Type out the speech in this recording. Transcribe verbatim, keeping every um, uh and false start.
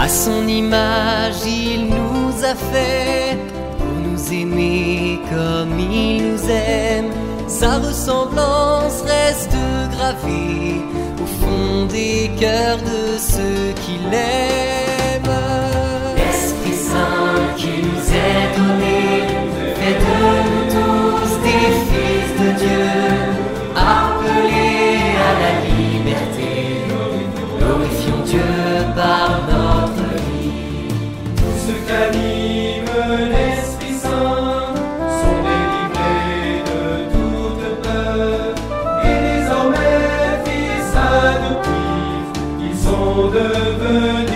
À son image il nous a fait, pour nous aimer comme il nous aime. Sa ressemblance reste gravée au fond des cœurs de ceux qui l'aiment. L'Esprit Saint qui nous est donné fait de nous tous des fils de Dieu, appelés à la liberté. Glorifions Dieu par notre vie. Tous ceux qu'anime l'Esprit Saint sont délivrés de toute peur, et désormais fils adoptifs, ils sont devenus